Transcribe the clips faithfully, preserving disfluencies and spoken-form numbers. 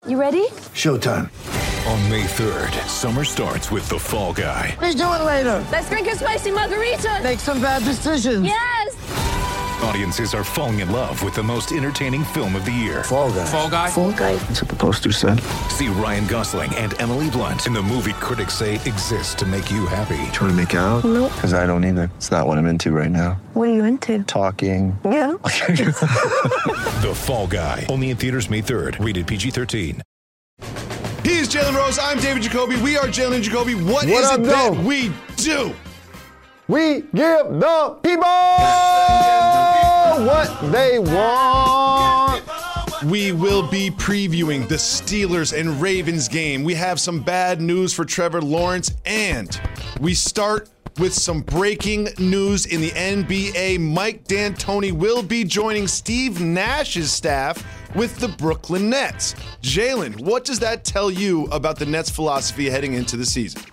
You ready? Showtime. On May third, summer starts with The Fall Guy. Let's do it later. Let's drink a spicy margarita. Make some bad decisions. Yes! Audiences are falling in love with the most entertaining film of the year. Fall Guy. Fall Guy? Fall Guy. That's what the poster said. See Ryan Gosling and Emily Blunt in the movie critics say exists to make you happy. Trying to make it out? Nope. Because I don't either. It's not what I'm into right now. What are you into? Talking. Yeah. The Fall Guy. Only in theaters May third. Rated P G thirteen. He's Jalen Rose. I'm David Jacoby. We are Jalen and Jacoby. What, What is up, it that though? we do? We give the people what they want. We will be previewing the Steelers and Ravens game. We have some bad news for Trevor Lawrence, and we start with some breaking news in the N B A. Mike D'Antoni will be joining Steve Nash's staff with the Brooklyn Nets. Jalen, what does that tell you about the Nets' philosophy heading into the season?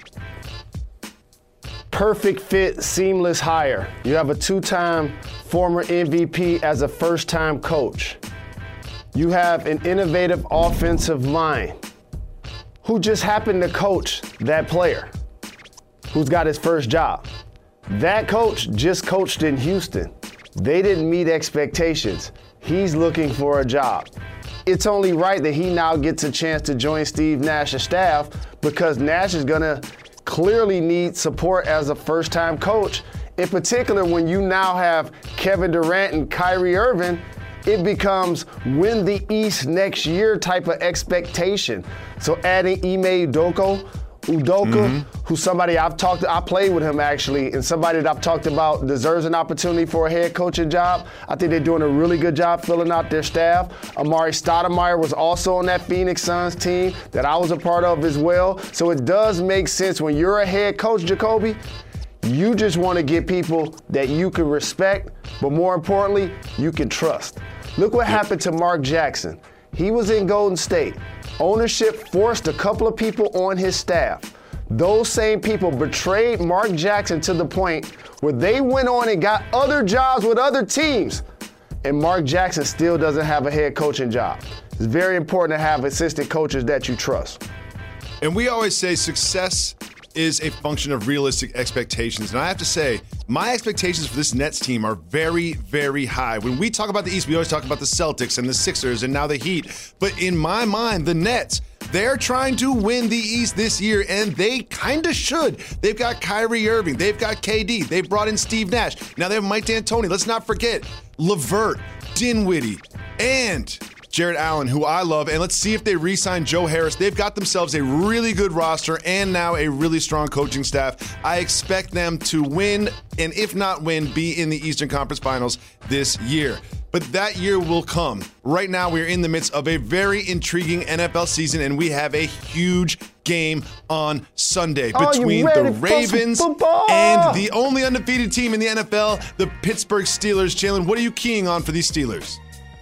Perfect fit, seamless hire. You have a two-time former M V P as a first-time coach. You have an innovative offensive mind who just happened to coach that player who's got his first job. That coach just coached in Houston. They didn't meet expectations. He's looking for a job. It's only right that he now gets a chance to join Steve Nash's staff because Nash is gonna clearly need support as a first-time coach. In particular, when you now have Kevin Durant and Kyrie Irving, it becomes win the East next year type of expectation. So adding Ime Udoka, Udoka, mm-hmm. who's somebody I've talked to, I played with him actually, and somebody that I've talked about deserves an opportunity for a head coaching job. I think they're doing a really good job filling out their staff. Amari Stoudemire was also on that Phoenix Suns team that I was a part of as well. So it does make sense when you're a head coach, Jacoby, you just want to get people that you can respect, but more importantly, you can trust. Look what happened to Mark Jackson. He was in Golden State. Ownership forced a couple of people on his staff. Those same people betrayed Mark Jackson to the point where they went on and got other jobs with other teams. And Mark Jackson still doesn't have a head coaching job. It's very important to have assistant coaches that you trust. And we always say success is a function of realistic expectations. And I have to say, my expectations for this Nets team are very, very high. When we talk about the East, we always talk about the Celtics and the Sixers and now the Heat. But in my mind, the Nets, they're trying to win the East this year, and they kind of should. They've got Kyrie Irving. They've got K D. They've brought in Steve Nash. Now they have Mike D'Antoni. Let's not forget LeVert, Dinwiddie, and Jared Allen, who I love, and let's see if they re-sign Joe Harris. They've got themselves a really good roster and now a really strong coaching staff. I expect them to win, and if not win, be in the Eastern Conference Finals this year. But that year will come. Right now, we're in the midst of a very intriguing N F L season, and we have a huge game on Sunday between the Ravens and the only undefeated team in the N F L, the Pittsburgh Steelers. Jalen, what are you keying on for these Steelers?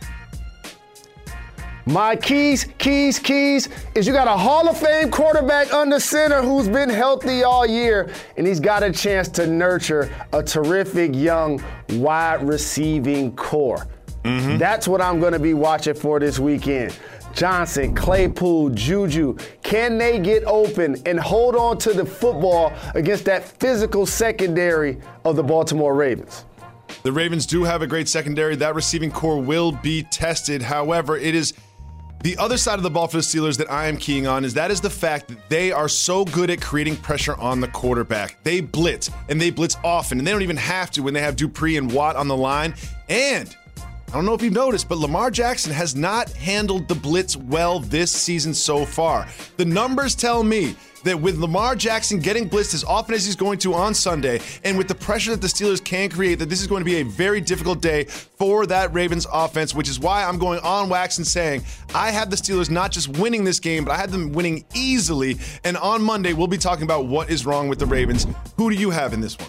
My keys, keys, keys is you got a Hall of Fame quarterback under center who's been healthy all year, and he's got a chance to nurture a terrific young wide receiving core. Mm-hmm. That's what I'm going to be watching for this weekend. Johnson, Claypool, Juju, can they get open and hold on to the football against that physical secondary of the Baltimore Ravens? The Ravens do have a great secondary. That receiving core will be tested. However, it is the other side of the ball for the Steelers that I am keying on is that is the fact that they are so good at creating pressure on the quarterback. They blitz, and they blitz often, and they don't even have to when they have Dupree and Watt on the line. And I don't know if you've noticed, but Lamar Jackson has not handled the blitz well this season so far. The numbers tell me that with Lamar Jackson getting blitzed as often as he's going to on Sunday, and with the pressure that the Steelers can create, that this is going to be a very difficult day for that Ravens offense, which is why I'm going on wax and saying I have the Steelers not just winning this game, but I had them winning easily. And on Monday, we'll be talking about what is wrong with the Ravens. Who do you have in this one?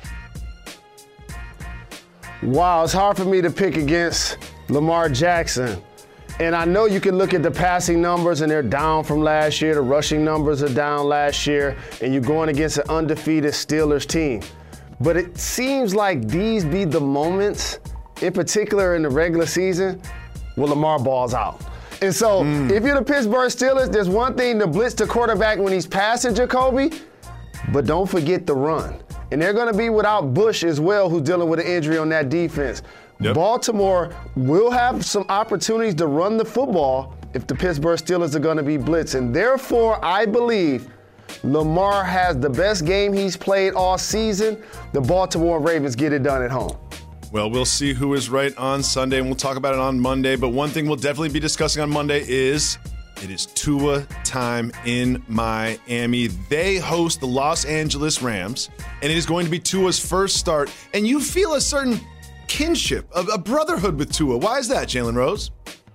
Wow, it's hard for me to pick against Lamar Jackson. And I know you can look at the passing numbers and they're down from last year. The rushing numbers are down last year. And you're going against an undefeated Steelers team. But it seems like these be the moments, in particular in the regular season, where Lamar balls out. And so mm. if you're the Pittsburgh Steelers, there's one thing to blitz the quarterback when he's passing Jacoby, but don't forget the run. And they're going to be without Bush as well, who's dealing with an injury on that defense. Yep. Baltimore will have some opportunities to run the football if the Pittsburgh Steelers are going to be blitzing. Therefore, I believe Lamar has the best game he's played all season. The Baltimore Ravens get it done at home. Well, we'll see who is right on Sunday, and we'll talk about it on Monday. But one thing we'll definitely be discussing on Monday is it is Tua time in Miami. They host the Los Angeles Rams, and it is going to be Tua's first start. And you feel a certain kinship, a, a brotherhood with Tua. Why is that, Jalen Rose?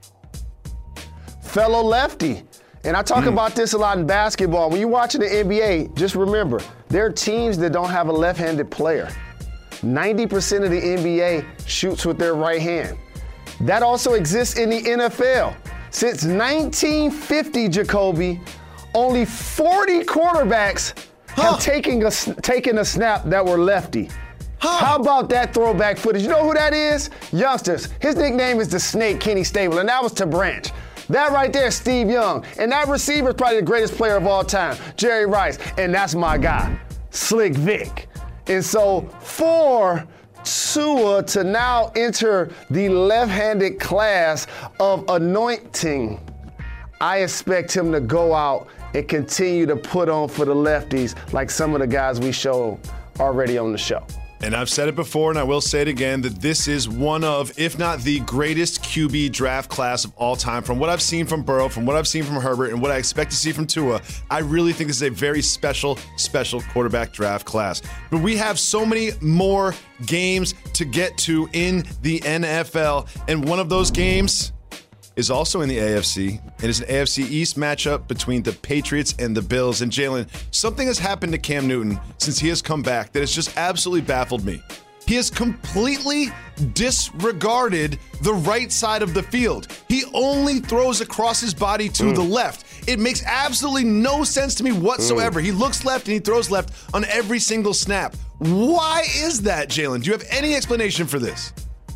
Fellow lefty. And I talk mm. about this a lot in basketball. When you're watching the N B A, just remember, there are teams that don't have a left-handed player. ninety percent of the N B A shoots with their right hand. That also exists in the N F L. Since nineteen fifty, Jacoby, only forty quarterbacks huh. have taken a, taken a snap that were lefty. Huh. How about that throwback footage? You know who that is? Youngsters. His nickname is the Snake, Kenny Stabler, and that was to Branch. That right there, Steve Young. And that receiver is probably the greatest player of all time, Jerry Rice. And that's my guy, Slick Vic. And so for Tua to now enter the left-handed class of anointing, I expect him to go out and continue to put on for the lefties like some of the guys we showed already on the show. And I've said it before, and I will say it again, that this is one of, if not the greatest Q B draft class of all time. From what I've seen from Burrow, from what I've seen from Herbert, and what I expect to see from Tua, I really think this is a very special, special quarterback draft class. But we have so many more games to get to in the N F L, and one of those games is also in the A F C. It is an A F C East matchup between the Patriots and the Bills. And Jalen, something has happened to Cam Newton since he has come back that has just absolutely baffled me. He has completely disregarded the right side of the field. He only throws across his body to mm. the left. It makes absolutely no sense to me whatsoever. Mm. He looks left and he throws left on every single snap. Why is that, Jalen? Do you have any explanation for this?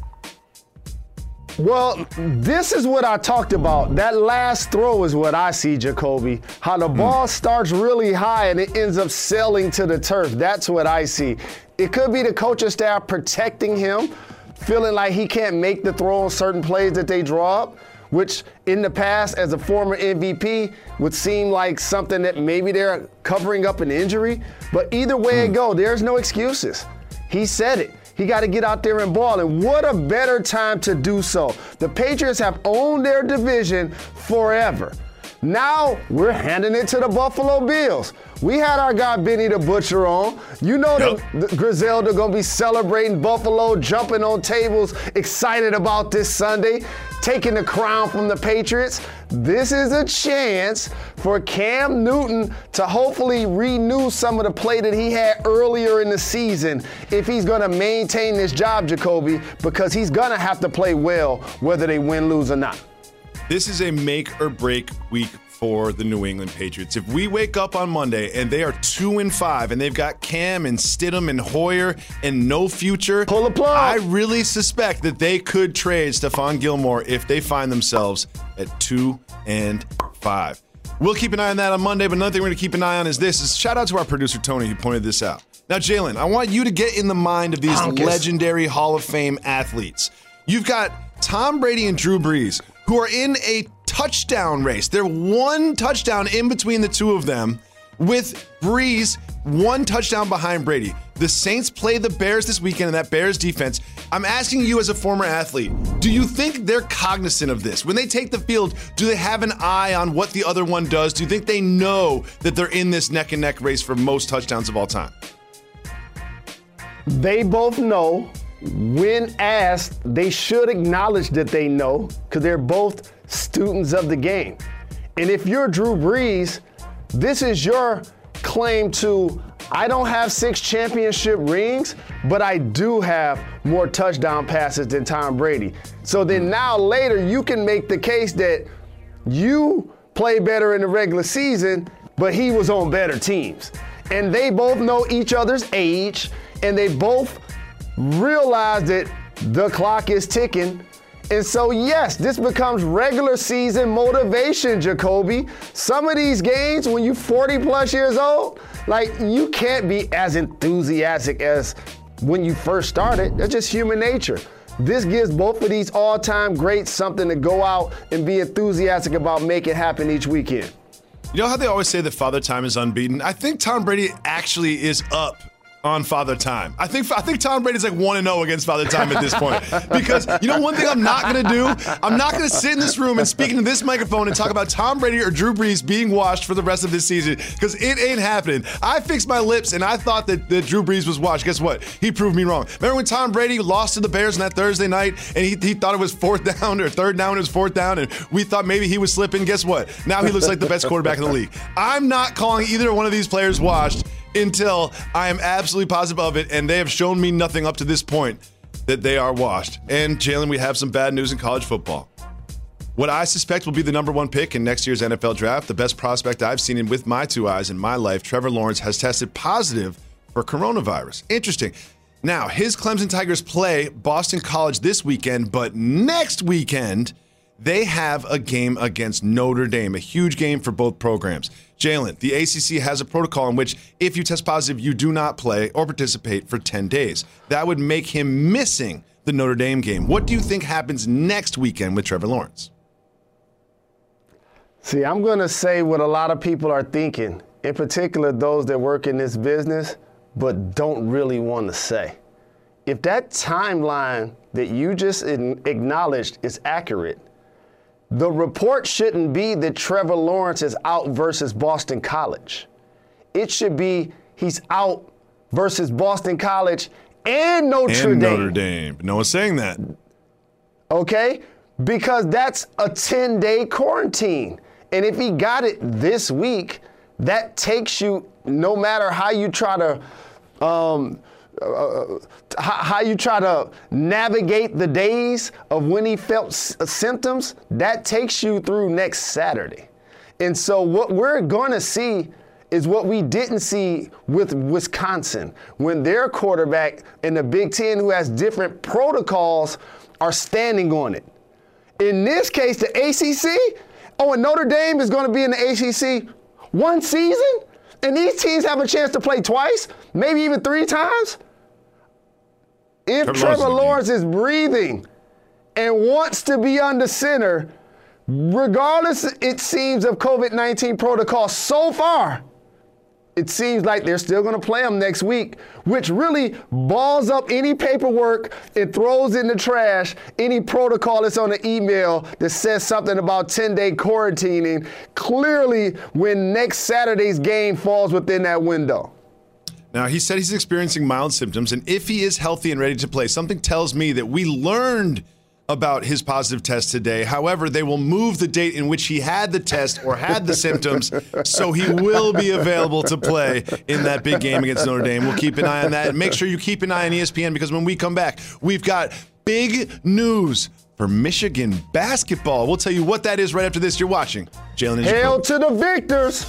Well, this is what I talked about. That last throw is what I see, Jacoby. How the ball mm. starts really high and it ends up sailing to the turf. That's what I see. It could be the coaching staff protecting him, feeling like he can't make the throw on certain plays that they draw up, which in the past, as a former M V P, would seem like something that maybe they're covering up an injury. But either way mm. it go, there's no excuses. He said it. He got to get out there and ball, and what a better time to do so. The Patriots have owned their division forever. Now we're handing it to the Buffalo Bills. We had our guy Benny the Butcher on. You know yep. the, the Griselda going to be celebrating Buffalo, jumping on tables, excited about this Sunday, taking the crown from the Patriots. This is a chance for Cam Newton to hopefully renew some of the play that he had earlier in the season if he's going to maintain this job, Jacoby, because he's going to have to play well whether they win, lose, or not. This is a make or break week for the New England Patriots. If we wake up on Monday and they are two and five and they've got Cam and Stidham and Hoyer and no future, pull the plug. I really suspect that they could trade Stephon Gilmore if they find themselves at two and five. We'll keep an eye on that on Monday, but another thing we're going to keep an eye on is this. Is shout out to our producer, Tony, who pointed this out. Now, Jalen, I want you to get in the mind of these Honkus. legendary Hall of Fame athletes. You've got Tom Brady and Drew Brees, who are in a touchdown race. They're one touchdown in between the two of them, with Brees one touchdown behind Brady. The Saints play the Bears this weekend in that Bears defense. I'm asking you as a former athlete, do you think they're cognizant of this? When they take the field, do they have an eye on what the other one does? Do you think they know that they're in this neck and neck race for most touchdowns of all time? They both know. When asked, they should acknowledge that they know, because they're both students of the game. And if you're Drew Brees, this is your claim to, I don't have six championship rings, but I do have more touchdown passes than Tom Brady. So then now later you can make the case that you play better in the regular season, but he was on better teams. And they both know each other's age, and they both realize that the clock is ticking, And so, yes, this becomes regular season motivation, Jacoby. Some of these games, when you're forty plus years old, like, you can't be as enthusiastic as when you first started. That's just human nature. This gives both of these all-time greats something to go out and be enthusiastic about making happen each weekend. You know how they always say that Father Time is unbeaten? I think Tom Brady actually is up on Father Time. I think I think Tom Brady's like one and oh against Father Time at this point. Because you know one thing I'm not going to do? I'm not going to sit in this room and speak into this microphone and talk about Tom Brady or Drew Brees being washed for the rest of this season, because it ain't happening. I fixed my lips and I thought that, that Drew Brees was washed. Guess what? He proved me wrong. Remember when Tom Brady lost to the Bears on that Thursday night and he, he thought it was fourth down or third down, it was fourth down, and we thought maybe he was slipping? Guess what? Now he looks like the best quarterback in the league. I'm not calling either one of these players washed until I am absolutely positive of it, and they have shown me nothing up to this point that they are washed. And Jalen, we have some bad news in college football. What I suspect will be the number one pick in next year's N F L draft, the best prospect I've seen with my two eyes in my life, Trevor Lawrence, has tested positive for coronavirus. Interesting. Now, his Clemson Tigers play Boston College this weekend, but next weekend, they have a game against Notre Dame, a huge game for both programs. Jalen, the A C C has a protocol in which if you test positive, you do not play or participate for ten days. That would make him missing the Notre Dame game. What do you think happens next weekend with Trevor Lawrence? See, I'm going to say what a lot of people are thinking, in particular those that work in this business, but don't really want to say. If that timeline that you just acknowledged is accurate, the report shouldn't be that Trevor Lawrence is out versus Boston College. It should be he's out versus Boston College and Notre and Dame. Notre Dame. No one's saying that. Okay? Because that's a ten-day quarantine. And if he got it this week, that takes you, no matter how you try to um, Uh, how you try to navigate the days of when he felt s- symptoms, that takes you through next Saturday. And so what we're going to see is what we didn't see with Wisconsin, when their quarterback in the Big Ten, who has different protocols, are standing on it. In this case, the A C C, oh, and Notre Dame is going to be in the A C C one season? And these teams have a chance to play twice, maybe even three times? If Trevor, Trevor Lawrence is breathing and wants to be under center, regardless, it seems, of covid nineteen protocol so far, it seems like they're still going to play him next week, which really balls up any paperwork and throws in the trash any protocol that's on the email that says something about ten-day quarantining, clearly when next Saturday's game falls within that window. Now, he said he's experiencing mild symptoms, and if he is healthy and ready to play, something tells me that we learned about his positive test today. However, they will move the date in which he had the test or had the symptoms, so he will be available to play in that big game against Notre Dame. We'll keep an eye on that. And make sure you keep an eye on E S P N, because when we come back, we've got big news for Michigan basketball. We'll tell you what that is right after this. You're watching Jalen and Hail to the victors.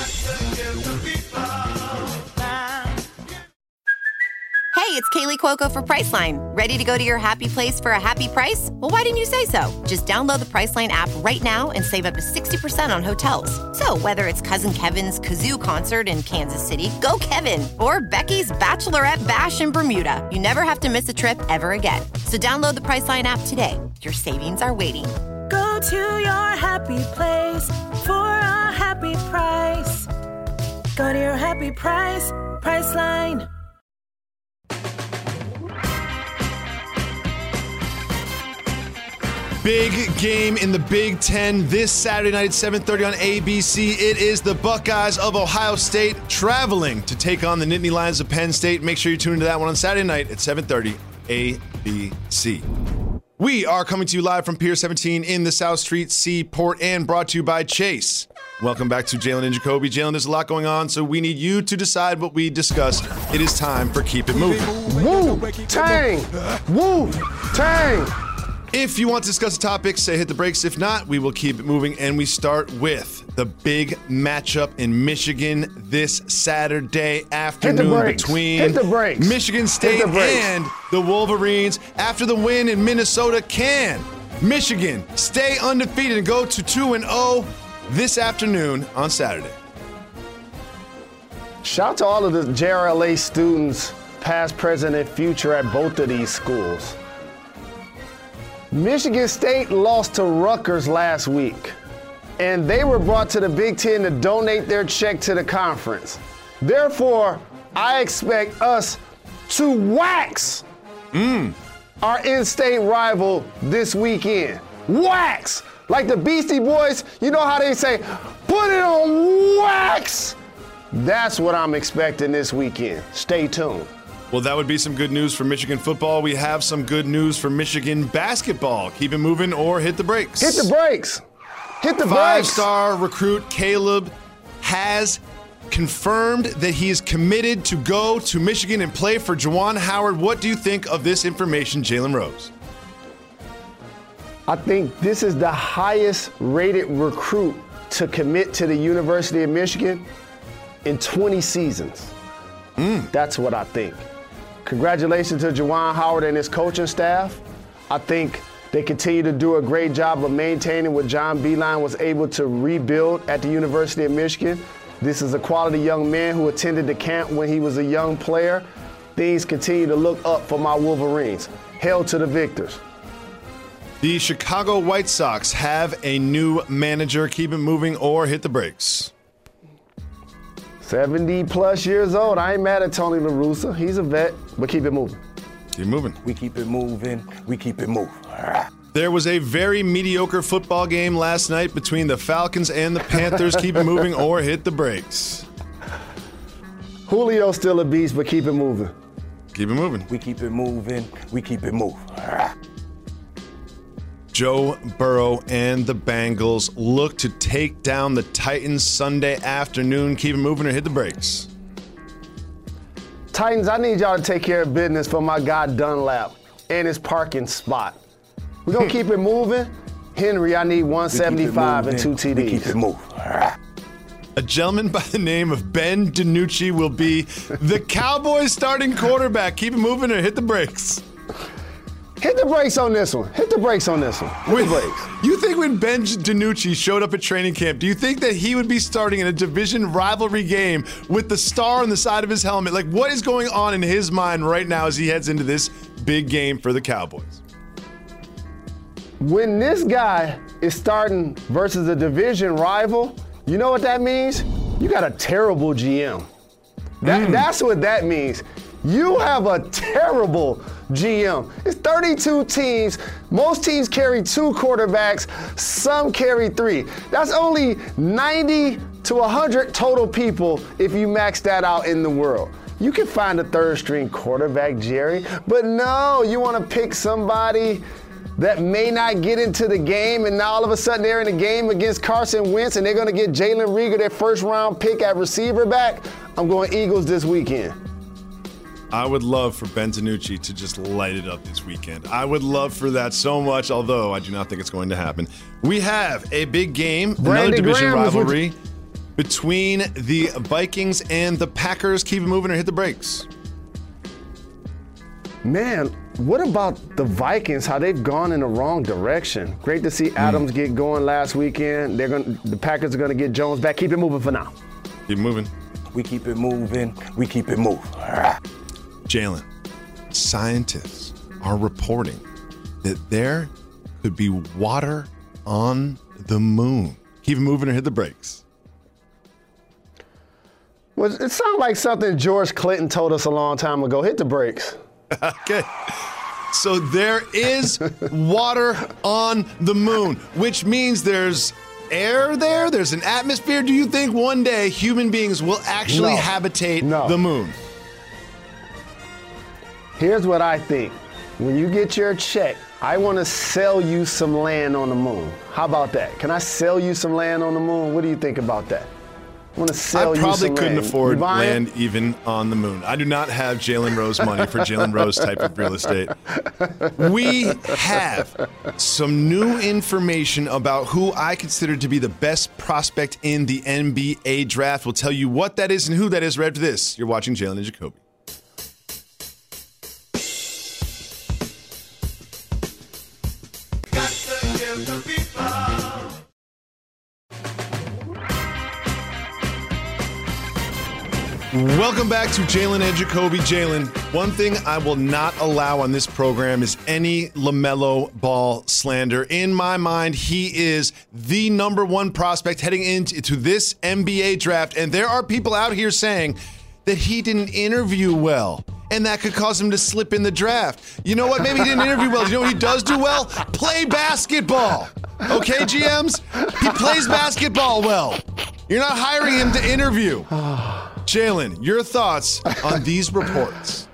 Hey, it's Kaylee Cuoco for Priceline. Ready to go to your happy place for a happy price? Well, why didn't you say so? Just download the Priceline app right now and save up to sixty percent on hotels. So whether it's Cousin Kevin's Kazoo Concert in Kansas City, go Kevin, or Becky's Bachelorette Bash in Bermuda, you never have to miss a trip ever again. So download the Priceline app today. Your savings are waiting. Go to your happy place for a happy price. Go to your happy price, Priceline. Big game in the Big Ten this Saturday night at seven thirty on A B C. It is the Buckeyes of Ohio State traveling to take on the Nittany Lions of Penn State. Make sure you tune into that one on Saturday night at seven thirty, A B C. We are coming to you live from Pier seventeen in the South Street Seaport and brought to you by Chase. Welcome back to Jalen and Jacoby. Jalen, there's a lot going on, so we need you to decide what we discussed. It is time for Keep It Moving. Woo-tang! Woo-tang! If you want to discuss a topic, say hit the brakes. If not, we will keep it moving. And we start with the big matchup in Michigan this Saturday afternoon between hit the brakes. Michigan State the brakes. and the Wolverines. After the win in Minnesota, can Michigan stay undefeated and go to two and oh this afternoon on Saturday. Shout out to all of the J R L A students, past, present, and future at both of these schools. Michigan State lost to Rutgers last week, and they were brought to the Big Ten to donate their check to the conference. Therefore, I expect us to wax mm. our in-state rival this weekend. Wax! Like the Beastie Boys, you know how they say, put it on wax! That's what I'm expecting this weekend. Stay tuned. Well, that would be some good news for Michigan football. We have some good news for Michigan basketball. Keep it moving or hit the brakes. Hit the brakes. Hit the brakes. Five-star recruit Caleb has confirmed that he is committed to go to Michigan and play for Juwan Howard. What do you think of this information, Jalen Rose? I think this is the highest rated recruit to commit to the University of Michigan in twenty seasons. Mm. That's what I think. Congratulations to Juwan Howard and his coaching staff. I think they continue to do a great job of maintaining what John Beilein was able to rebuild at the University of Michigan. This is a quality young man who attended the camp when he was a young player. Things continue to look up for my Wolverines. Hail to the victors. The Chicago White Sox have a new manager. Keep it moving or hit the brakes. seventy plus years old. I ain't mad at Tony La Russa. He's a vet, but keep it moving. Keep moving. We keep it moving. We keep it moving. There was a very mediocre football game last night between the Falcons and the Panthers. Keep it moving or hit the brakes. Julio's still a beast, but keep it moving. Keep it moving. We keep it moving. We keep it moving. Joe Burrow and the Bengals look to take down the Titans Sunday afternoon. Keep it moving or hit the brakes. Titans, I need y'all to take care of business for my guy Dunlap and his parking spot. We're going to keep it moving. Henry, I need one seventy-five and two T Ds. We keep it moving. A gentleman by the name of Ben DiNucci will be the Cowboys starting quarterback. Keep it moving or hit the brakes. Hit the brakes on this one. Hit the brakes on this one. Hit Wait, the brakes. You think when Ben DiNucci showed up at training camp, do you think that he would be starting in a division rivalry game with the star on the side of his helmet? Like, what is going on in his mind right now as he heads into this big game for the Cowboys? When this guy is starting versus a division rival, you know what that means? You got a terrible G M. That, mm. That's what that means. You have a terrible G M. It's thirty-two teams. Most teams carry two quarterbacks. Some carry three. That's only ninety to one hundred total people if you max that out in the world. You can find a third string quarterback, Jerry, but no, you want to pick somebody that may not get into the game, and now all of a sudden they're in a game against Carson Wentz and they're going to get Jalen Reagor, their first round pick at receiver back. I'm going Eagles this weekend. I would love for Ben DiNucci to just light it up this weekend. I would love for that so much, although I do not think it's going to happen. We have a big game, Brandon another division Graham rivalry between the Vikings and the Packers. Keep it moving or hit the brakes. Man, what about the Vikings, how they've gone in the wrong direction? Great to see Adams mm. get going last weekend. They're going the Packers are going to get Jones back. Keep it moving for now. Keep it moving. We keep it moving. We keep it moving. Jalen, scientists are reporting that there could be water on the moon. Keep it moving or hit the brakes. Well, it sounds like something George Clinton told us a long time ago. Hit the brakes. Okay. So there is water on the moon, which means there's air there, there's an atmosphere. Do you think one day human beings will actually no. habitate no. the moon? Here's what I think. When you get your check, I want to sell you some land on the moon. How about that? Can I sell you some land on the moon? What do you think about that? I want to sell you some land. I probably couldn't land. afford land even on the moon. I do not have Jalen Rose money for Jalen Rose type of real estate. We have some new information about who I consider to be the best prospect in the N B A draft. We'll tell you what that is and who that is right after this. You're watching Jalen and Jacoby. Got the Welcome back to Jalen and Jacoby. Jalen, one thing I will not allow on this program is any LaMelo Ball slander. In my mind, he is the number one prospect heading into this N B A draft, and there are people out here saying that he didn't interview well, and that could cause him to slip in the draft. You know what? Maybe he didn't interview well. You know what he does do well? Play basketball. Okay, G Ms? He plays basketball well. You're not hiring him to interview. Jalen, your thoughts on these reports?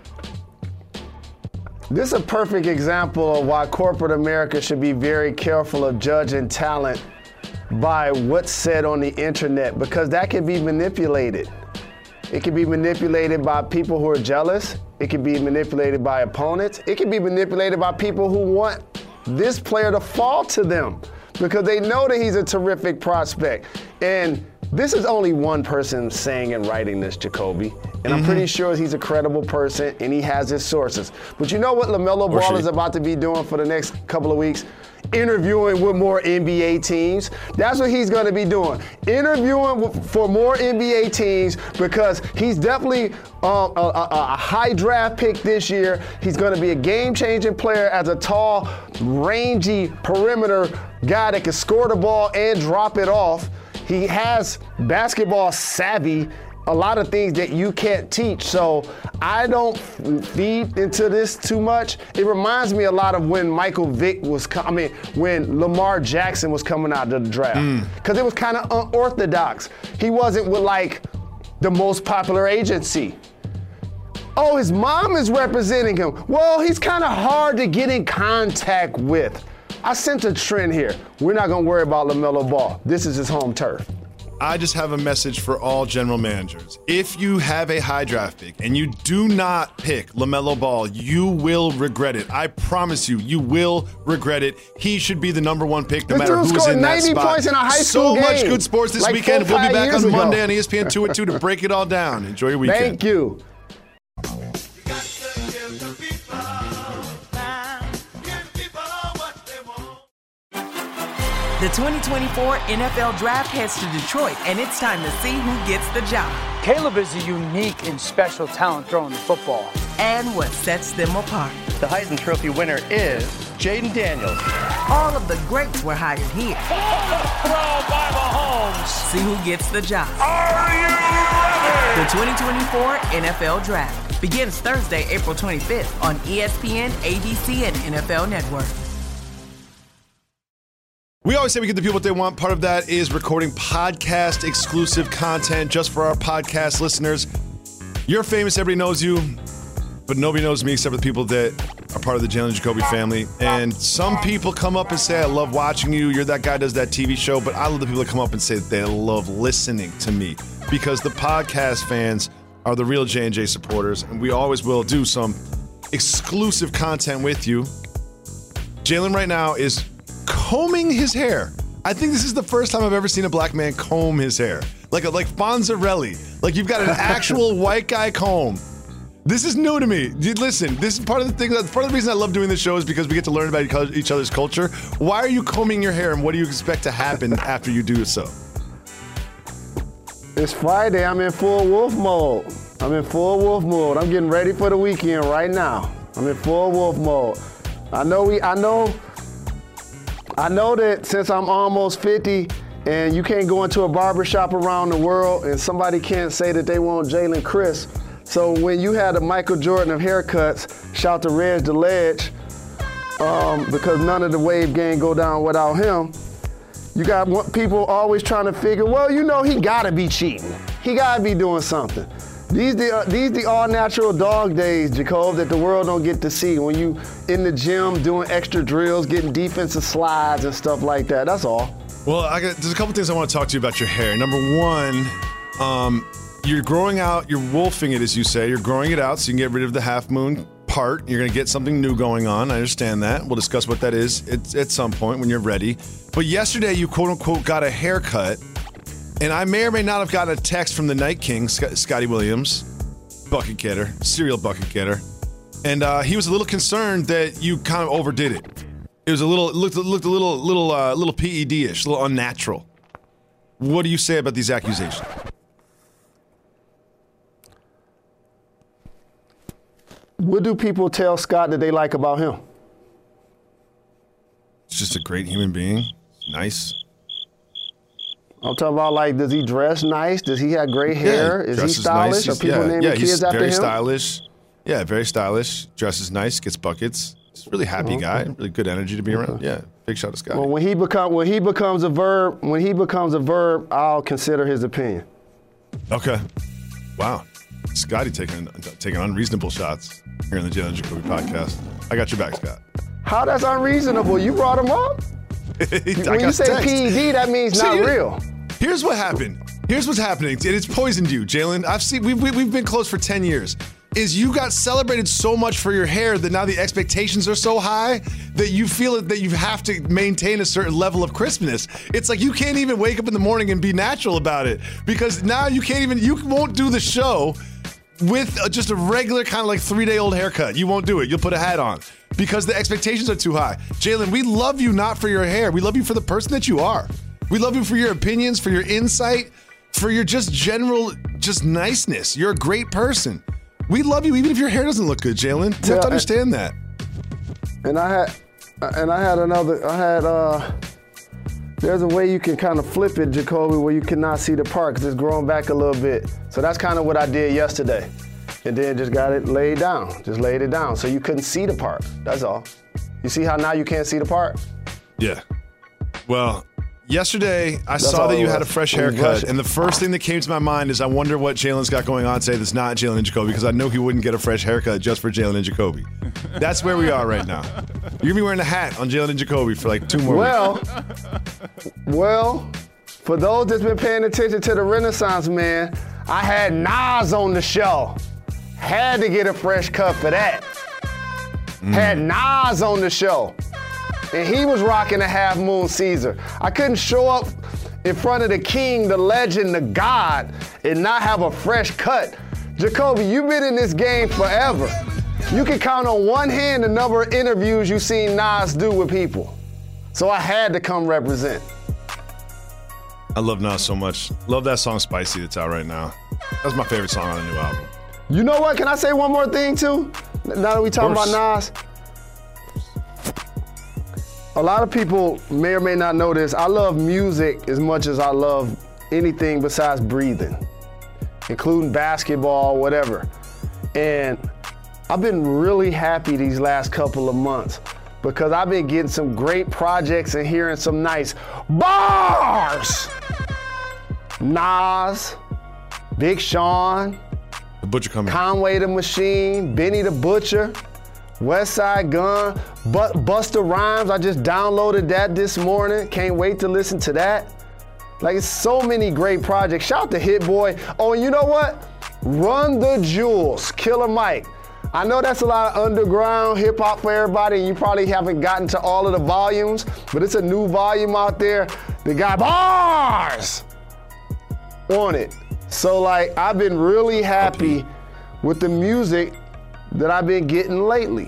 This is a perfect example of why corporate America should be very careful of judging talent by what's said on the internet, because that can be manipulated. It can be manipulated by people who are jealous. It can be manipulated by opponents. It can be manipulated by people who want this player to fall to them because they know that he's a terrific prospect. And this is only one person saying and writing this, Jacoby. And mm-hmm. I'm pretty sure he's a credible person and he has his sources. But you know what LaMelo Ball is about to be doing for the next couple of weeks? Interviewing with more N B A teams. That's what he's going to be doing. Interviewing for more N B A teams because he's definitely um, a, a, a high draft pick this year. He's going to be a game-changing player as a tall, rangy perimeter guy that can score the ball and drop it off. He has basketball savvy, a lot of things that you can't teach. So I don't feed into this too much. It reminds me a lot of when Michael Vick was, com- I mean, when Lamar Jackson was coming out of the draft. Because mm. it was kind of unorthodox. He wasn't with like the most popular agency. Oh, his mom is representing him. Well, he's kind of hard to get in contact with. I sense a trend here. We're not going to worry about LaMelo Ball. This is his home turf. I just have a message for all general managers. If you have a high draft pick and you do not pick LaMelo Ball, you will regret it. I promise you, you will regret it. He should be the number one pick no this matter who's in that spot. ninety points in a high so school game. So much good sports this like weekend. Four, we'll be back on ago. Monday on E S P N two at two to break it all down. Enjoy your weekend. Thank you. The twenty twenty-four N F L Draft heads to Detroit, and it's time to see who gets the job. Caleb is a unique and special talent throwing the football. And what sets them apart. The Heisman Trophy winner is Jaden Daniels. All of the greats were hired here. Throw by Mahomes. See who gets the job. Are you ready? The twenty twenty-four N F L Draft begins Thursday, April twenty-fifth on E S P N, A B C, and N F L Network. We always say we give the people what they want. Part of that is recording podcast exclusive content just for our podcast listeners. You're famous, everybody knows you, but nobody knows me except for the people that are part of the Jalen and Jacoby family. And some people come up and say, I love watching you. You're that guy who does that T V show. But I love the people that come up and say that they love listening to me because the podcast fans are the real J and J supporters. And we always will do some exclusive content with you. Jalen right now is combing his hair. I think this is the first time I've ever seen a black man comb his hair. Like a, like Fonzarelli. Like you've got an actual white guy comb. This is new to me. Dude, listen, this is part of the thing. Part of the reason I love doing this show is because we get to learn about each other's culture. Why are you combing your hair and what do you expect to happen after you do so? It's Friday. I'm in full wolf mode. I'm in full wolf mode. I'm getting ready for the weekend right now. I'm in full wolf mode. I know we, I know, I know that since I'm almost fifty and you can't go into a barbershop around the world and somebody can't say that they want Jalen Chris. So when you had the Michael Jordan of haircuts, shout to Reg the Ledge, um, because none of the Wave gang go down without him, you got people always trying to figure, well, you know, he gotta be cheating. He gotta be doing something. These the uh, these the all natural dog days, Jacob, that the world don't get to see when you in the gym doing extra drills, getting defensive slides and stuff like that. That's all. Well, I got, there's a couple things I want to talk to you about your hair. Number one, um, you're growing out, you're wolfing it, as you say. You're growing it out so you can get rid of the half moon part. You're going to get something new going on. I understand that. We'll discuss what that is at, at some point when you're ready. But yesterday, you quote unquote got a haircut. And I may or may not have gotten a text from the Night King, Sc- Scotty Williams, bucket getter, serial bucket getter. And uh, he was a little concerned that you kind of overdid it. It was a little, it looked, it looked a little, little, uh, little P E D-ish, a little unnatural. What do you say about these accusations? What do people tell Scott that they like about him? He's just a great human being. Nice. I'm talking about, like, does he dress nice? Does he have gray hair? Yeah, is he stylish? Nice. Are people yeah, naming yeah, kids he's after very him? stylish. Yeah, very stylish. Dresses nice, gets buckets. He's a really happy Okay. guy. Really good energy to be around. Yeah, big shout out to Scotty. Well, when he become when he becomes a verb, when he becomes a verb, I'll consider his opinion. Okay. Wow. Scotty taking taking unreasonable shots here in the Jalen Jacoby podcast. I got your back, Scott. How that's unreasonable? You brought him up? When you say text. P E D, that means See, not here- real. Here's what happened. Here's what's happening. And it's poisoned you, Jalen. I've seen we've, we've been close for ten years. Is you got celebrated so much for your hair that now the expectations are so high that you feel that you have to maintain a certain level of crispness. It's like you can't even wake up in the morning and be natural about it because now you can't even, you won't do the show with a, just a regular kind of like three-day-old haircut. You won't do it. You'll put a hat on because the expectations are too high. Jalen, we love you not for your hair. We love you for the person that you are. We love you for your opinions, for your insight, for your just general just niceness. You're a great person. We love you even if your hair doesn't look good, Jalen. You have to understand that. And I had, and I had another. I had. uh There's a way you can kind of flip it, Jacoby, where you cannot see the part because it's growing back a little bit. So that's kind of what I did yesterday, and then just got it laid down. Just laid it down so you couldn't see the part. That's all. You see how now you can't see the part? Yeah. Well, yesterday I That's saw all that it you had a was. fresh When you brush haircut, it. and the first thing that came to my mind is I wonder what Jalen's got going on today that's not Jalen and Jacoby because I know he wouldn't get a fresh haircut just for Jalen and Jacoby. That's where we are right now. You're gonna be wearing a hat on Jalen and Jacoby for like two more Well, weeks. well, for those that's been paying attention to the Renaissance man, I had Nas on the show. Had to get a fresh cut for that. Mm. Had Nas on the show. And he was rocking a Half Moon Caesar. I couldn't show up in front of the king, the legend, the god, and not have a fresh cut. Jacoby, you've been in this game forever. You can count on one hand the number of interviews you've seen Nas do with people. So I had to come represent. I love Nas so much. Love that song Spicy that's out right now. That's my favorite song on the new album. You know what? Can I say one more thing too? Now that we talking about Nas. A lot of people may or may not know this. I love music as much as I love anything besides breathing, including basketball, whatever. And I've been really happy these last couple of months because I've been getting some great projects and hearing some nice bars. Nas, Big Sean, The Butcher coming. Conway the Machine, Benny the Butcher, West Side Gun, but Busta Rhymes. I just downloaded that this morning. Can't wait to listen to that. Like, it's so many great projects. Shout out to Hit Boy. Oh, and you know what? Run the Jewels, Killer Mike. I know that's a lot of underground hip hop for everybody, and you probably haven't gotten to all of the volumes, but it's a new volume out there. They got bars on it. So, like, I've been really happy with the music that I've been getting lately.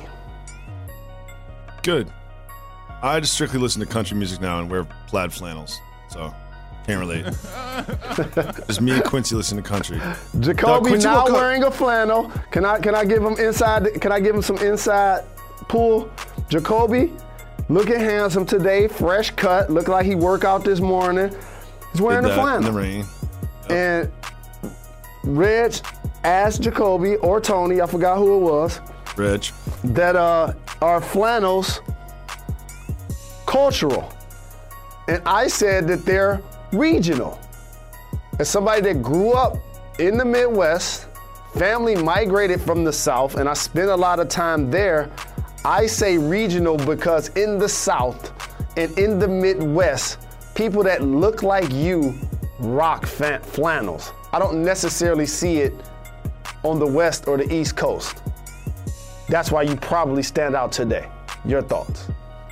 Good. I just strictly listen to country music now and wear plaid flannels, so can't relate. Just me and Quincy listen to country. Jacoby Quincy now woke up- wearing a flannel. Can I can I give him inside? Can I give him some inside pull? Jacoby, looking handsome today, fresh cut. Look like he worked out this morning. He's wearing Did a that flannel. in the rain. And Reg asked Jacoby or Tony, I forgot who it was, Reg. that uh, are flannels cultural? And I said that they're regional. As somebody that grew up in the Midwest, family migrated from the South, and I spent a lot of time there, I say regional because in the South and in the Midwest, people that look like you rock fan- flannels. I don't necessarily see it on the West or the East Coast. That's why you probably stand out today. Your thoughts?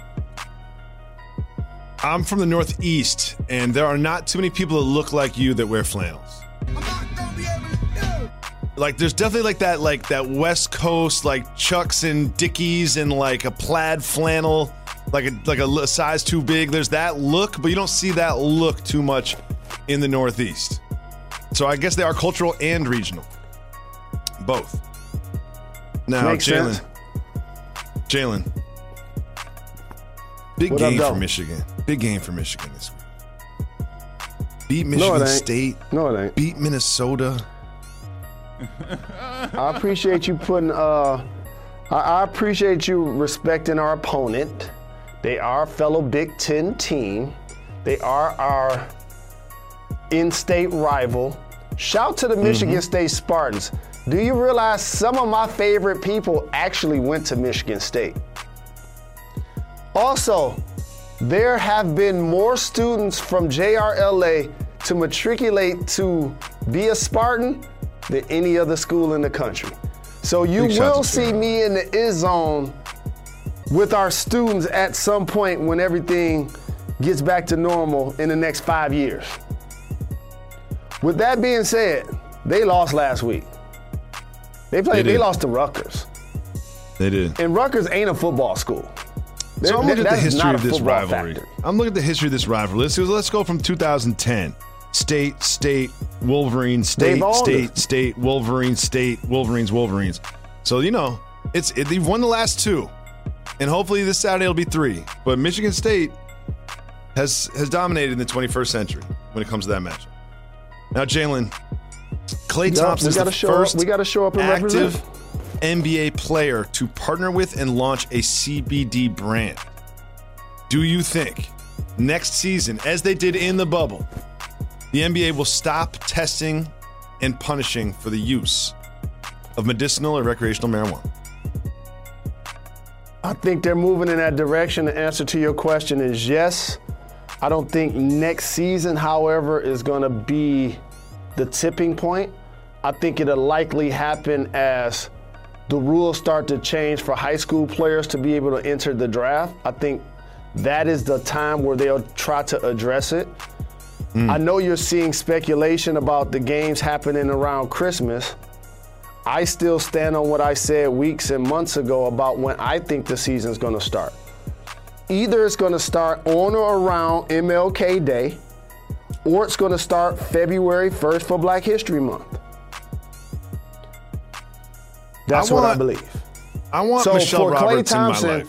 I'm from the Northeast, and there are not too many people that look like you that wear flannels. Like, there's definitely like that, like that West Coast, like Chucks and Dickies and like a plaid flannel, like a like a size too big. There's that look, but you don't see that look too much in the Northeast. So I guess they are cultural and regional, both. Now, Makes Jalen. sense. Jalen. Big What up, game though? for Michigan. Big game for Michigan this week. Beat No, Michigan it ain't. State. No, it ain't. Beat Minnesota. I appreciate you putting, uh, I, I appreciate you respecting our opponent. They are a fellow Big Ten team. They are our in-state rival. Shout to the Michigan Mm-hmm. State Spartans. Do you realize some of my favorite people actually went to Michigan State? Also, there have been more students from J R L A to matriculate to be a Spartan than any other school in the country. So you Big shout will to see J R. me in the is zone with our students at some point when everything gets back to normal in the next five years. With that being said, they lost last week. They played. They They, did. lost to Rutgers, They did. and Rutgers ain't a football school. So I'm looking at the That is history not of a this football rivalry. factor. I'm looking at the history of this rivalry. Let's go, let's go from two thousand ten. State, State, Wolverine, State, They've owned State, it. State, Wolverine, State, Wolverines, Wolverines. So, you know, it's it, they've won the last two. And hopefully this Saturday will be three. But Michigan State has has dominated in the twenty-first century when it comes to that matchup. Now, Jalen, Klay Yup, Thompson we is the gotta show up- first we gotta show up and active represent. N B A player to partner with and launch a C B D brand. Do you think next season, as they did in the bubble, the N B A will stop testing and punishing for the use of medicinal or recreational marijuana? I think they're moving in that direction. The answer to your question is yes. I don't think next season, however, is going to be the tipping point. I think it'll likely happen as the rules start to change for high school players to be able to enter the draft. I think that is the time where they'll try to address it. I know you're seeing speculation about the games happening around Christmas. I still stand on what I said weeks and months ago about when I think the season's going to start. Either it's going to start on or around M L K Day, or it's going to start February first for Black History Month. That's I what I want- believe. I want So Michelle for Klay Roberts in my Thompson- life.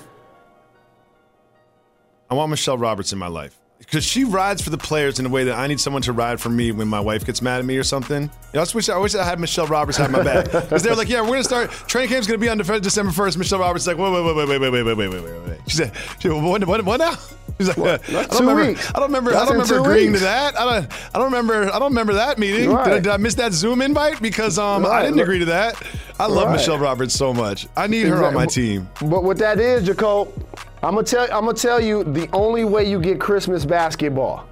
I want Michelle Roberts in my life. Because she rides for the players in a way that I need someone to ride for me when my wife gets mad at me or something. You know, I just wish I wish I had Michelle Roberts have my back. Because they're like, yeah, we're gonna start training camp's gonna be on December first. Michelle Roberts is like, wait, wait, wait, wait, wait, wait, wait, wait, wait, wait, wait, wait. She said, she said what, what, what now? She's like, What? I That's don't two remember. weeks. I don't remember. That's I don't in remember two agreeing weeks. to that. I don't. I don't remember. I don't remember that meeting. Did, I, Right. did I miss that Zoom invite? Because um, I Right. didn't agree to that. I love Right. Michelle Roberts so much. I need her on my Exactly. team. But what that is, Jacob, I'm gonna tell I'm gonna tell you the only way you get Christmas basketball.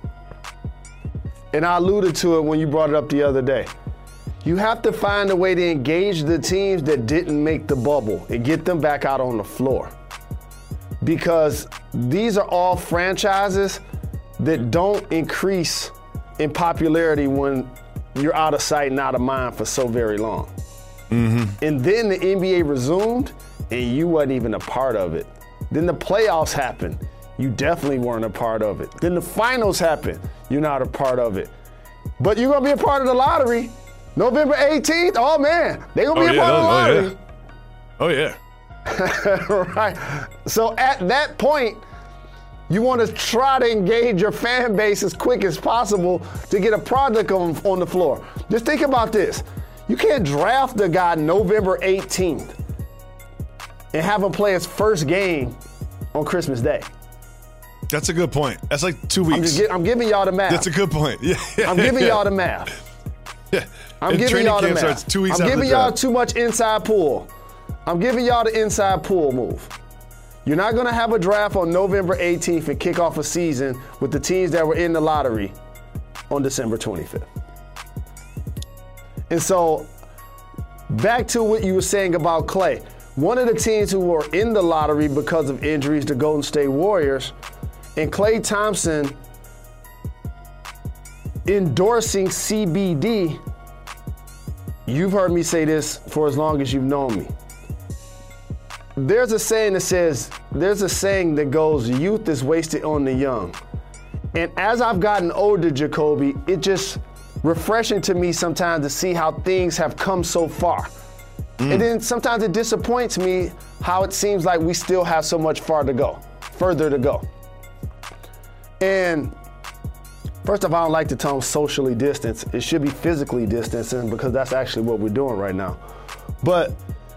And I alluded to it when you brought it up the other day. You have to find a way to engage the teams that didn't make the bubble and get them back out on the floor. Because these are all franchises that don't increase in popularity when you're out of sight and out of mind for so very long. Mm-hmm. And then the N B A resumed, and you wasn't even a part of it. Then the playoffs happened. You definitely weren't a part of it. Then the finals happened. You're not a part of it. But you're going to be a part of the lottery. November eighteenth, oh man, they're going to Oh be yeah. a part of the Oh lottery. yeah. Oh yeah. Right. So at that point, you want to try to engage your fan base as quick as possible to get a product on, on the floor. Just think about this. You can't draft the guy November eighteenth and have him play his first game on Christmas Day. That's a good point. That's like two weeks. I'm, just gi- I'm giving y'all the math. That's a good point. Yeah. yeah I'm giving yeah. y'all the math. Yeah. I'm If giving training y'all the camp math. starts two weeks I'm after giving the y'all draft. too much inside pull. I'm giving y'all the inside pull move. You're not going to have a draft on November eighteenth and kick off a season with the teams that were in the lottery on December twenty-fifth. And so, back to what you were saying about Klay. One of the teams who were in the lottery because of injuries, the Golden State Warriors, and Klay Thompson endorsing C B D. You've heard me say this for as long as you've known me. There's a saying that says, there's a saying that goes, youth is wasted on the young. And as I've gotten older, Jacoby, it just refreshing to me sometimes to see how things have come so far. Mm. And then sometimes it disappoints me how it seems like we still have so much far to go, further to go. And first of all, I don't like the term socially distance. It should be physically distancing because that's actually what we're doing right now. But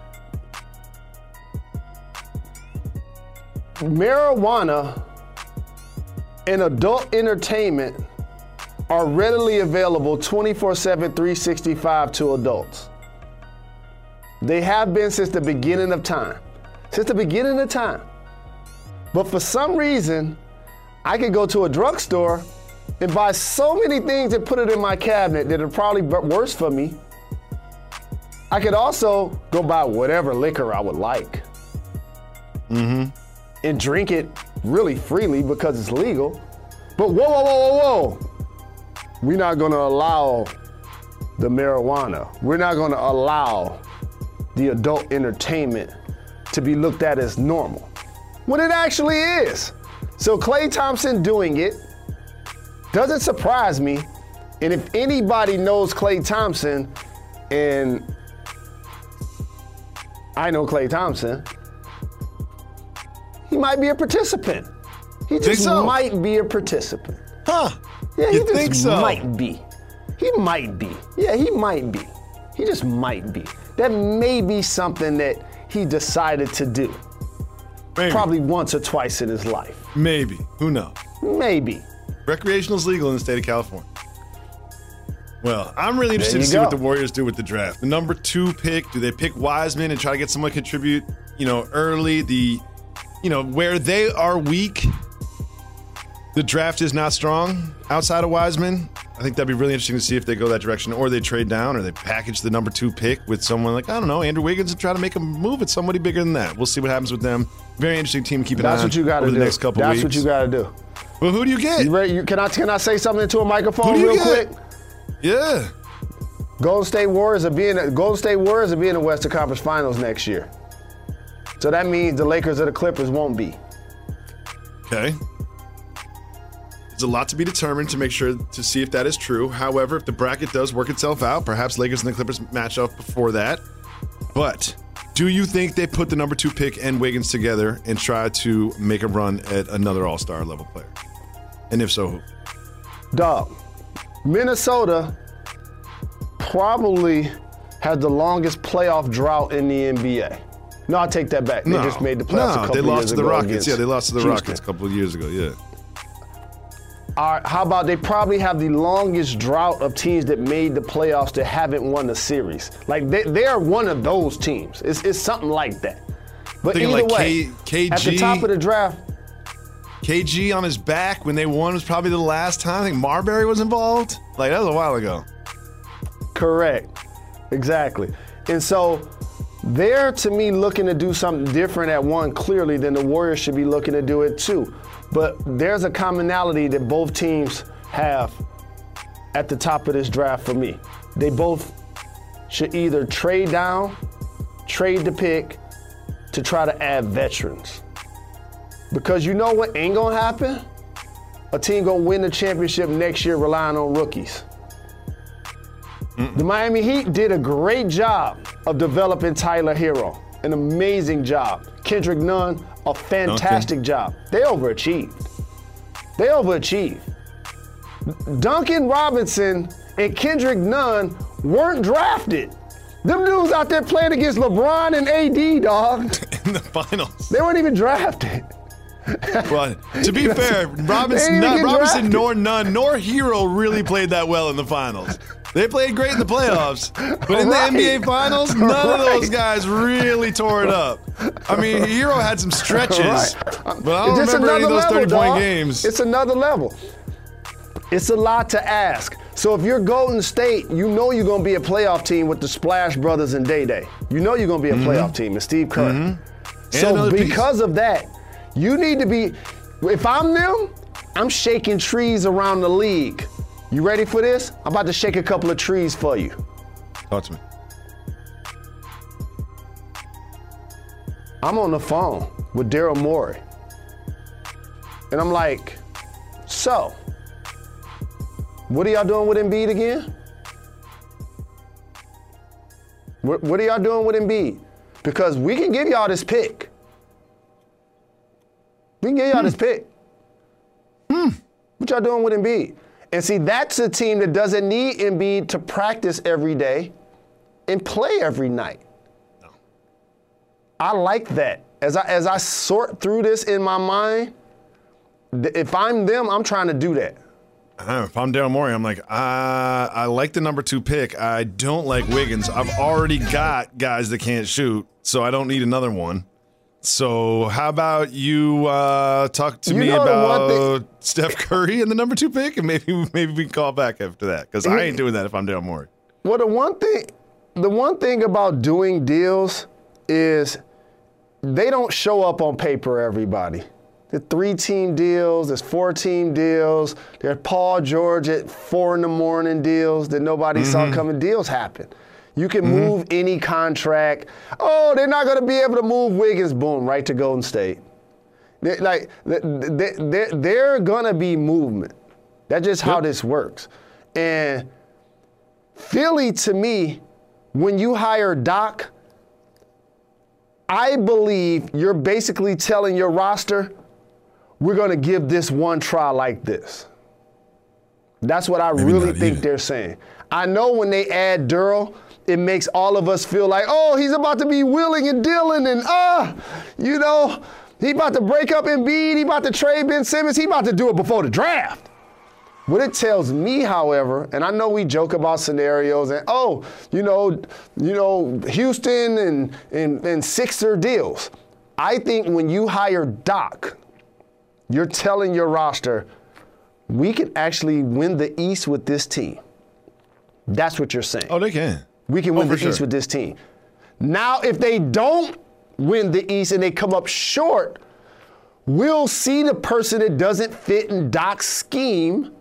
marijuana and adult entertainment are readily available twenty-four seven, three sixty-five to adults. They have been since the beginning of time. Since the beginning of time. But for some reason, I could go to a drugstore and buy so many things and put it in my cabinet that are probably worse for me. I could also go buy whatever liquor I would like. Mm-hmm. And drink it really freely because it's legal. But whoa, whoa, whoa, whoa, whoa. We're not gonna allow the marijuana. We're not gonna allow the adult entertainment to be looked at as normal, when it actually is. So Klay Thompson doing it doesn't surprise me. And if anybody knows Klay Thompson, and I know Klay Thompson, he might be a participant. He just so? might be a participant. Huh? Yeah, he you just think so? might be. He might be. Yeah, he might be. He just might be. That may be something that he decided to do. Maybe. Probably once or twice in his life. Maybe. Who knows? Maybe. Recreational is legal in the state of California. Well, I'm really interested to see go. what the Warriors do with the draft. The number two pick, do they pick Wiseman and try to get someone to contribute, you know, early? The, you know, where they are weak, the draft is not strong outside of Wiseman. I think that'd be really interesting to see if they go that direction, or they trade down, or they package the number two pick with someone like, I don't know, Andrew Wiggins, and try to make a move at somebody bigger than that. We'll see what happens with them. Very interesting team to keep an That's eye on what you gotta over do. the next couple That's weeks. what you gotta do. Well, who do you get? You ready? You, can I can I say something into a microphone Who do you real get? quick? Yeah. Golden State Warriors are being Golden State Warriors are being in the Western Conference Finals next year. So that means the Lakers or the Clippers won't be. Okay. There's a lot to be determined to make sure to see if that is true. However, if the bracket does work itself out, perhaps Lakers and the Clippers match up before that. But do you think they put the number two pick and Wiggins together and try to make a run at another all-star level player? And if so, who? Dog, Minnesota probably has the longest playoff drought in the N B A. No, I take that back. They No. just made the playoffs No, a couple they lost years to the ago Rockets. against Yeah, they lost to the Houston. Rockets a couple of years ago, yeah. All right, how about they probably have the longest drought of teams that made the playoffs that haven't won a series. Like, they, they are one of those teams. It's, it's something like that. But Thinking either like way, K- at the KG top of the draft, K G on his back when they won was probably the last time. I think Marbury was involved. Like, that was a while ago. correct, exactly. And so they're, to me, looking to do something different at one, clearly, than the Warriors should be looking to do it too. But there's a commonality that both teams have at the top of this draft for me. They both should either trade down, trade the pick to try to add veterans. Because you know what ain't gonna happen? A team gonna win the championship next year relying on rookies. Mm-mm. The Miami Heat did a great job of developing Tyler Hero. An amazing job. Kendrick Nunn, a fantastic okay. job. They overachieved. They overachieved. Duncan Robinson and Kendrick Nunn weren't drafted. Them dudes out there playing against LeBron and A D, dog. In the finals. They weren't even drafted. Well, to be fair, Robinson, not, Robinson nor Nunn nor Hero really played that well in the finals. They played great in the playoffs, but in right. the N B A Finals, none right. of those guys really tore it up. I mean, Hero had some stretches, right. but I don't remember any of those thirty-point games. It's another level. It's a lot to ask. So if you're Golden State, you know you're going to be a playoff team with the Splash Brothers and Day Day. You know you're going to be a mm-hmm. playoff team and Steve Kerr. Mm-hmm. So because piece. of that, you need to be, if I'm them, I'm shaking trees around the league. You ready for this? I'm about to shake a couple of trees for you. Talk to me. I'm on the phone with Daryl Morey. And I'm like, so, what are y'all doing with Embiid again? What, what are y'all doing with Embiid? Because we can give y'all this pick. We can give y'all hmm. this pick. Hmm. What y'all doing with Embiid? And see, that's a team that doesn't need Embiid to practice every day and play every night. No. I like that. As I as I sort through this in my mind, if I'm them, I'm trying to do that. I don't know, if I'm Daryl Morey, I'm like, uh, I like the number two pick. I don't like Wiggins. I've already got guys that can't shoot, so I don't need another one. So how about you uh, talk to you me about Steph Curry and the number two pick, and maybe maybe we can call back after that, because I ain't doing that if I'm Daryl Morey. Well, the one thing, the one thing about doing deals is they don't show up on paper, everybody. The three-team deals, there's four-team deals, there's Paul George at four in the morning deals that nobody mm-hmm. saw coming. Deals happen. You can mm-hmm. move any contract. Oh, they're not going to be able to move Wiggins. Boom, right to Golden State. They're, like, they're, they're going to be movement. That's just how yep. this works. And Philly, to me, when you hire Doc, I believe you're basically telling your roster, we're going to give this one try like this. That's what I Maybe really think either. They're saying. I know when they add Durrell, it makes all of us feel like, oh, he's about to be willing and dealing and, ah, uh, you know, he about to break up Embiid, he about to trade Ben Simmons, he about to do it before the draft. What it tells me, however, and I know we joke about scenarios and, oh, you know, you know, Houston and, and, and Sixer deals. I think when you hire Doc, you're telling your roster, we can actually win the East with this team. That's what you're saying. Oh, they can. We can win oh, the sure. East with this team. Now, if they don't win the East and they come up short, we'll see the person that doesn't fit in Doc's scheme,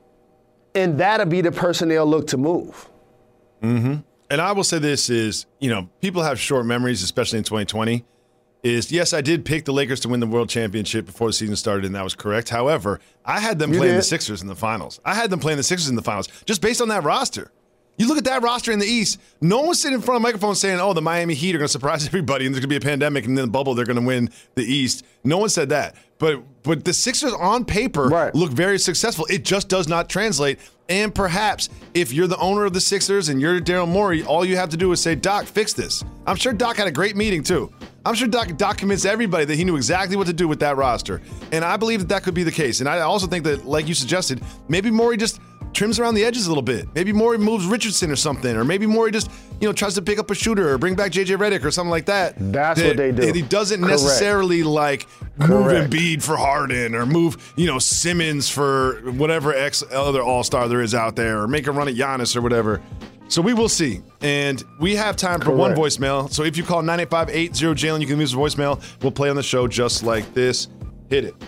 and that'll be the person they'll look to move. Mm-hmm. And I will say this is, you know, people have short memories, especially in twenty twenty, is, yes, I did pick the Lakers to win the World Championship before the season started, and that was correct. However, I had them you playing did. the Sixers in the finals. I had them playing the Sixers in the finals just based on that roster. You look at that roster in the East, no one's sitting in front of a microphone saying, oh, the Miami Heat are going to surprise everybody and there's going to be a pandemic and then the bubble, they're going to win the East. No one said that. But but the Sixers on paper right. look very successful. It just does not translate. And perhaps if you're the owner of the Sixers and you're Daryl Morey, all you have to do is say, Doc, fix this. I'm sure Doc had a great meeting too. I'm sure Doc, Doc convinced everybody that he knew exactly what to do with that roster. And I believe that that could be the case. And I also think that, like you suggested, maybe Morey just trims around the edges a little bit. Maybe Morey moves Richardson or something. Or maybe Morey just, you know, tries to pick up a shooter or bring back J J Redick or something like that. That's that, what they do. And he doesn't Correct. necessarily, like, Correct. move Embiid for Harden or move, you know, Simmons for whatever X other all-star there is out there or make a run at Giannis or whatever. So we will see. And we have time for Correct. one voicemail. So if you call nine eight five, eight zero, Jalen, you can leave us a voicemail. We'll play on the show just like this. Hit it.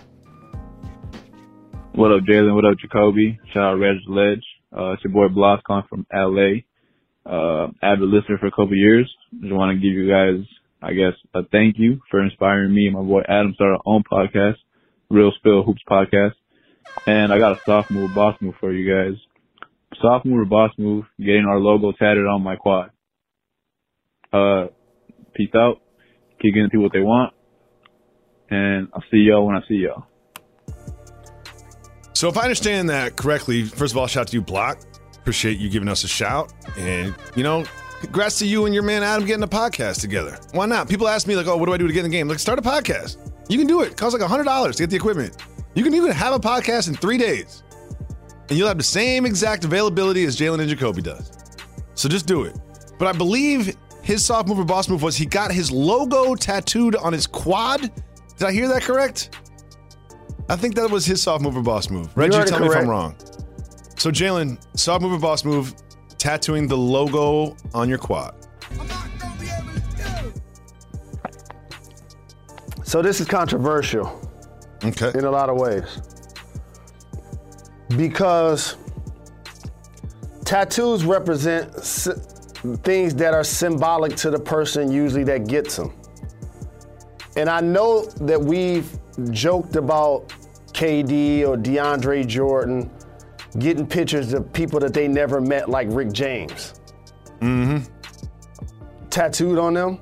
What up, Jalen? What up, Jacoby? Shout out Reg Ledge. Uh, it's your boy Bloss calling from L A. Uh, avid listener for a couple years. Just want to give you guys, I guess, a thank you for inspiring me and my boy Adam start our own podcast, Real Spill Hoops Podcast. And I got a soft move, boss move for you guys. Soft move or boss move, getting our logo tatted on my quad. Uh, peace out. Keep giving people what they want. And I'll see y'all when I see y'all. So if I understand that correctly, first of all, shout out to you, Block. Appreciate you giving us a shout. And, you know, congrats to you and your man Adam getting a podcast together. Why not? People ask me, like, oh, what do I do to get in the game? Like, start a podcast. You can do it. It costs like one hundred dollars to get the equipment. You can even have a podcast in three days. And you'll have the same exact availability as Jalen and Jacoby does. So just do it. But I believe his soft move or boss move was he got his logo tattooed on his quad. Did I hear that correct? I think that was his soft move or boss move. Reggie, tell correct. me if I'm wrong. So Jalen, soft move or boss move, tattooing the logo on your quad. So this is controversial. Okay. In a lot of ways. Because tattoos represent si- things that are symbolic to the person usually that gets them. And I know that we've joked about K D or DeAndre Jordan getting pictures of people that they never met, like Rick James. Mm-hmm. tattooed on them.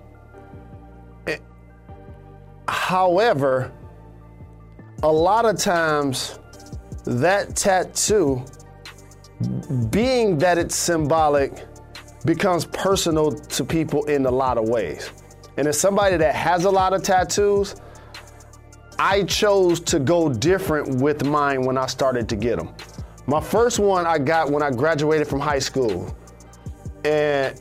However, a lot of times that tattoo, being that it's symbolic, becomes personal to people in a lot of ways. And as somebody that has a lot of tattoos, I chose to go different with mine when I started to get them. My first one I got when I graduated from high school. And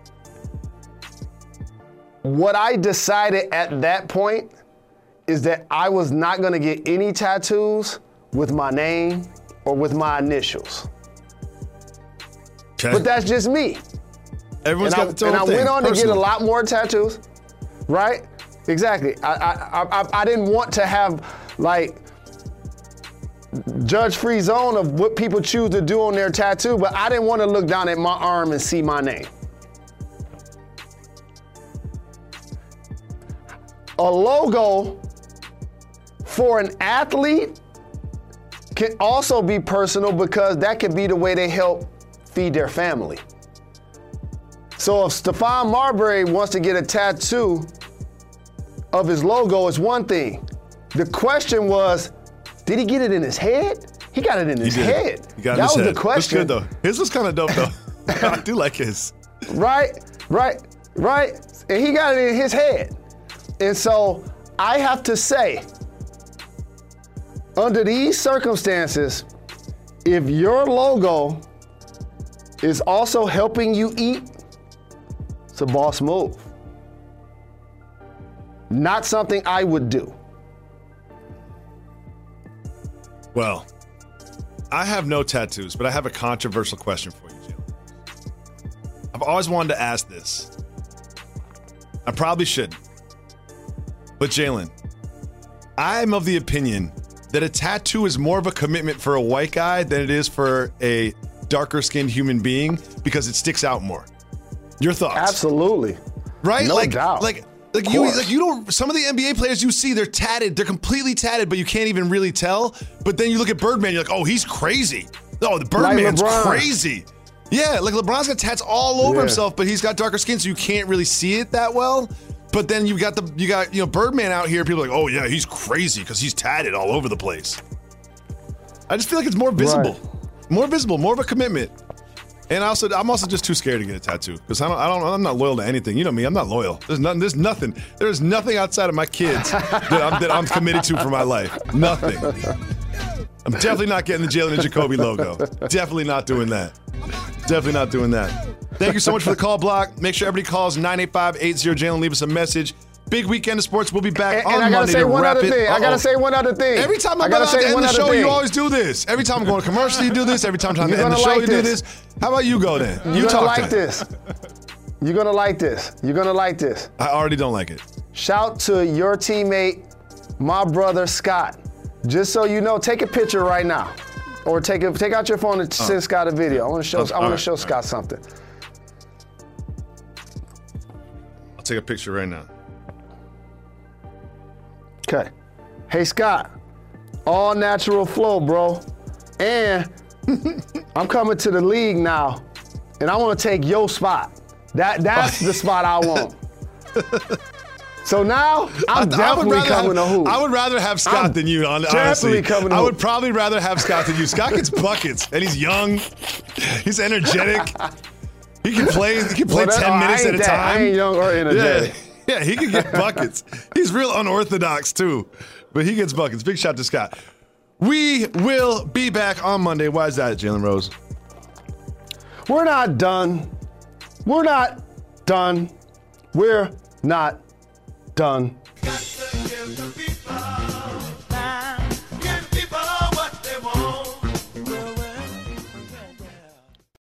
what I decided at that point is that I was not gonna get any tattoos with my name or with my initials. Okay. But that's just me. Everyone's and got I, their own And I thing, went on personal. to get a lot more tattoos, right? Exactly. I, I, I, I didn't want to have like judge-free zone of what people choose to do on their tattoo, but I didn't want to look down at my arm and see my name. A logo for an athlete can also be personal because that could be the way they help feed their family. So if Stephon Marbury wants to get a tattoo of his logo, it's one thing. The question was, did he get it in his head? He got it in his He did. head. He got it in that his was head. the question. That's good though. His was kind of dope though. I do like his. Right, right, right. And he got it in his head. And so I have to say, under these circumstances, if your logo is also helping you eat, it's a boss move. Not something I would do. Well, I have no tattoos, but I have a controversial question for you, Jalen. I've always wanted to ask this. I probably shouldn't. But Jalen, I'm of the opinion that a tattoo is more of a commitment for a white guy than it is for a darker skinned human being because it sticks out more. Your thoughts? Absolutely. Right? No like, doubt. Like, like you, like you don't. Some of the N B A players you see, they're tatted. They're completely tatted, but you can't even really tell. But then you look at Birdman, you're like, oh, he's crazy. Oh, the Birdman's Like LeBron. crazy. Yeah, like LeBron's got tats all over Yeah. himself, but he's got darker skin, so you can't really see it that well. But then you got the you got you know Birdman out here. People are like, oh yeah, he's crazy because he's tatted all over the place. I just feel like it's more visible, Right. more visible, more of a commitment. And also, I'm also just too scared to get a tattoo because I don't, I don't, I'm not loyal to anything. You know me, I'm not loyal. There's nothing, there's nothing, there's nothing outside of my kids that I'm, that I'm committed to for my life. Nothing. I'm definitely not getting the Jalen and Jacoby logo. Definitely not doing that. Definitely not doing that. Thank you so much for the call block. Make sure everybody calls nine eight five eight zero Jalen. Leave us a message. Big weekend of sports. We'll be back And, on and I gotta Monday say to one wrap other it. thing. I Uh-oh. gotta say one other thing. Every time I'm I gotta about to say end one the other show, thing. you always do this. Every time I'm going to commercial, you do this. Every time I'm trying to You're end the gonna show, like you do this. this. How about you go then? You're You gonna talk like to this. You're gonna like this. You're gonna like this. I already don't like it. Shout to your teammate, my brother Scott. Just so you know, take a picture right now, or take a, take out your phone and send Scott a video. I want to show. Oh, I want all to right, show all Scott something. I'll take a picture right now. Okay. Hey Scott, all natural flow, bro. And I'm coming to the league now, and I want to take your spot. That that's the spot I want. So now I'm I- I would definitely rather coming have, to hoop. I would rather have Scott I'm than you, hon- definitely honestly. coming to I would hoop. probably rather have Scott than you. Scott gets buckets, and he's young. He's energetic. He can play. He can play Well, that- ten oh, I minutes ain't at a that- time. I ain't young or energetic. Yeah, yeah, he can get buckets. He's real unorthodox too, but he gets buckets. Big shout to Scott. We will be back on Monday. Why is that, Jalen Rose? We're not done. We're not done. We're not done. Got to give the people